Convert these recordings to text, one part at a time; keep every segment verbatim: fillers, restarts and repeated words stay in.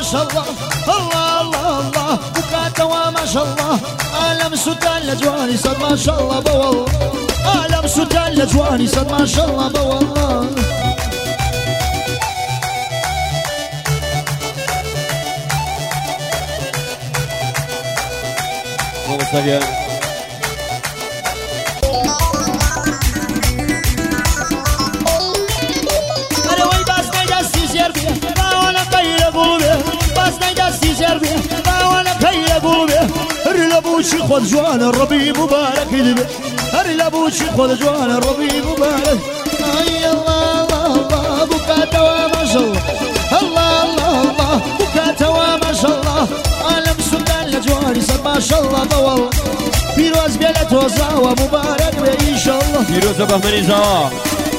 شاء الله الله الله الله بكاتوا ما شاء الله عالم سودان لجواني صد ما شاء الله بوالله عالم سودان لجواني صد ما شاء الله بوالله Vamos again. لابوشي خذ جوان الربي مبارك ذبي هري لابوشي خذ جوان الربي مبارك اي الله الله الله بكاتوا ما شاء الله الله الله الله بكاتوا ما شاء الله عالم سودان لجواني صد ما شاء الله والله فيروز بيلت وزاوة مبارك ان شاء الله فيروز بهمني زاوة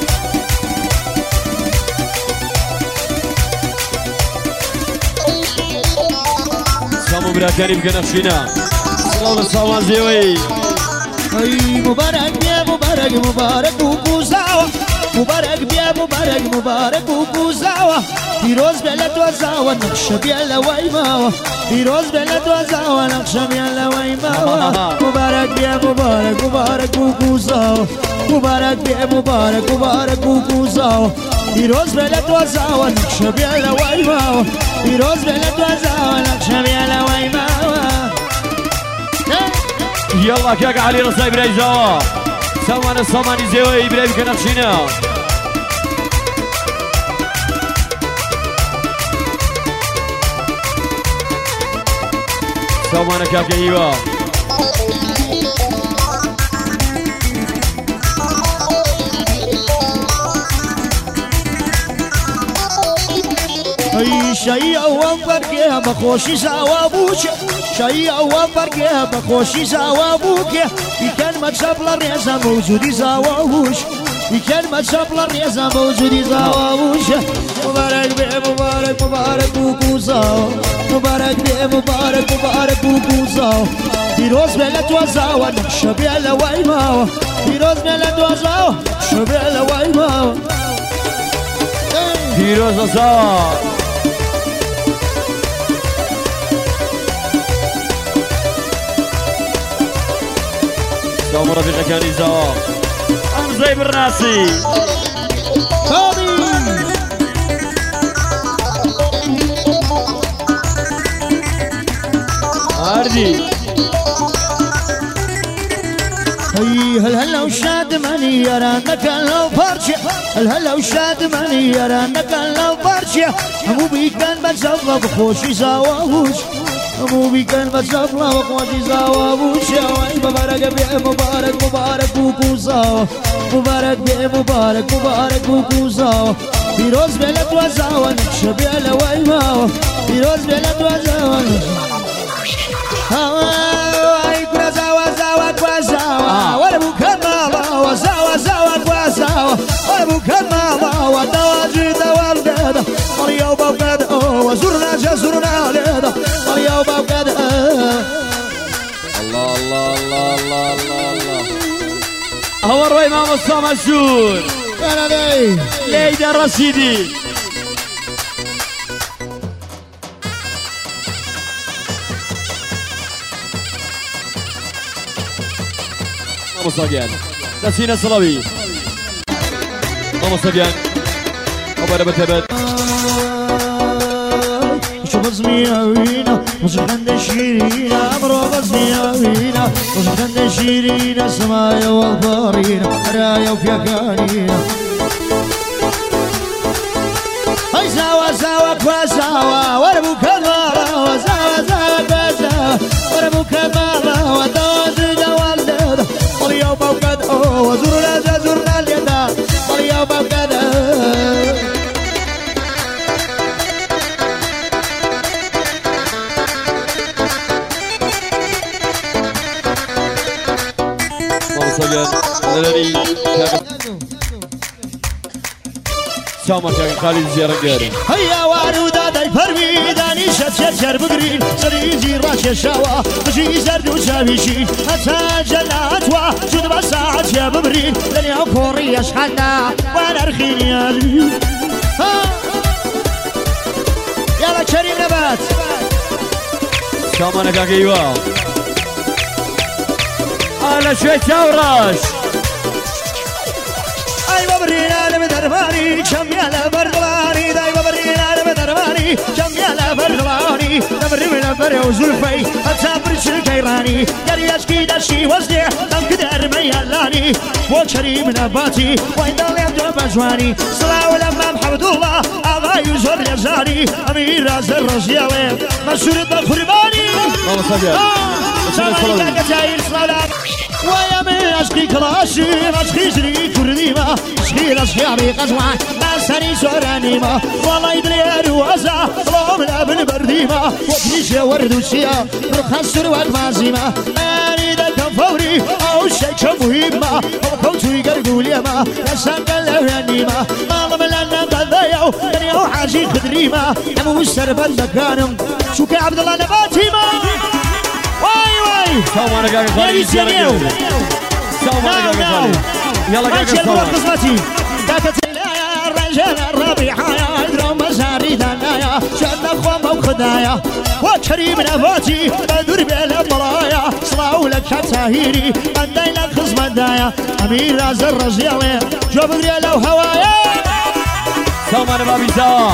سامو براكاني بكنفشينا صلاة الصلاة زيوي اي مبارك بيا مبارك مبارك وكوزاوة مبارك بيا مبارك مبارك وكوزاوة فيروز بلد وزاوة نقشة بيا ويماوة فيروز بلد وزاوة نقشة بيا ويماوة مبارك بيا مبارك مبارك وكوزاوة مبارك بيا مبارك مبارك وكوزاوة فيروز بلد وزاوة نقشة بيا ويماوة فيروز بلد وزاوة نقشة بيا ويماوة يلا كاك علي رصاي براي زوا سامان الصماني زيوي براي بكنفشينا سامان كاك ايوا اي شي او فرقه بخوشي زوابوش شي او فرقه بخوشي زوابوك كان ما تشبل الريزه موجودي زوابوش كان ما تشبل الريزه موجودي زوابوش مبارك بيه مبارك مبارك وكوزاو مبارك بيه مبارك مبارك وكوزاو فيروز بلد وزاوة نقشة بيلا ويماوة فيروز بلد وزاوة نقشة بيلا ويماوة فيروز وزاوة سامو رفيق كاني زوا أمزي بالراسي طابي أردي هي هل هلا وشاد ماني يرانك لو فرشة هل هلا وشاد ماني يرانك لو فرشة مو بيكان بزفلة بخوشي زواوش مو بيكان بزفلة بخوشي زواوش مبارك بيه مبارك مبارك وكوزاو مبارك بيه مبارك مبارك وكوزاو فيروز بلد وزاوة نقشة بيلا ويماو فيروز بلد وزاوة هاي كوزاوة زاوة كوزاوة ولا مكملة وزاوة زاوة كوزاوة ولا مكملة ودواجي دوالدة اليوم بوكد وزرنا جزرنا ليدا اليوم بوكد الله الله الله الله الله الله هو الإمام الصام الشور يا ندي ليدى الرشيدي Vamos again. نسينا صلوي. Vamos again. أبدا بتبت. شو بزمينا وينا مش خند شيرينا أمرو بزمينا وينا مش خند شيرينا سمايا والبارينا رايا وفيكانينا هاي زاوا زاوا كوازاوا وربو كمالا وزاوا زاوا كوازاوا وربو كمالا ودوازي دوالدد اليوم وقد وزرنا زرنا اليدا اليوم وقد سامر كان خالد زيارة قاري هيا وعرودا داي فرمي داني شت شت شر بقرين سريزي راش الشوا تجي زرد وشابيشي حتى جلاتوا جد بساعة يا ببرين لني أفوري أشحنا وانا رخيني يا لي يلا كريم نبات شامانك ايوا انا شوي تاوراش ايوا برينا بدرباني كم يا بردواني دايما برينا بدرباني كم يا بردواني نمر من بر وزلفي اتابر الكيراني يا يشكي دشي وزع دم كدر ميالاني وكريم نباتي وين ضل يدوب جواني صلاة ولما محمد الله اغا يزور يزاني امير راز الرجيوي مشهور بقرباني الله صدق سلام جزائر سلام ويا من اشكي كلاشي اشكي جري كرديما اشكي الاشياء قزوان ما سري سورانيما والله يدري روزا ظلام الابن برديما وكيش ورد وشيا رخص سروات مازيما اني ذاك فوري او شيء مهمه او كنت يقرقوا اليما يسانك الهنيمه ما ضمن قضايا يعني او حاجي خدريما ابو السربل مكانهم شوك عبد الله نباتيما واي واي سلام عليك يا خالد سلام عليك يا خالد يلا قاعد صور قصتي ذاك الرجال الربيعه يا ادرم مزاري دنايا شد خوم وخدايا وكريم نفاتي بدر بلا مرايا صلاو لك تاهيري عندي لك خصم دايا امير راز الرجيوي جوب ريال وهوايا سلام على بابي سوا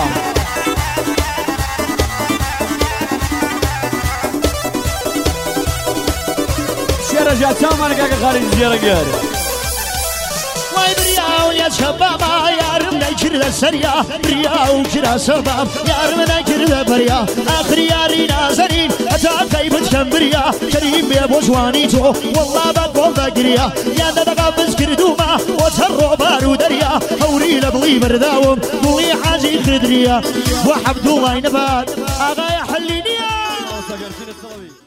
رجع سامر كاك خارج زيارة جاري واي برياو يا شبابا يا رب نكر السريا برياو كرا سباب يا رب نكر بريا اخر ياري نازنين اتا كيف تكمبريا كريم يا بوزوانيتو والله بقول بقريا يا ندقى بسكردوما وترو بارو دريا هوري لبلي برداوم بلي حاجي خدريا وحبدو الله نبات اغا يحليني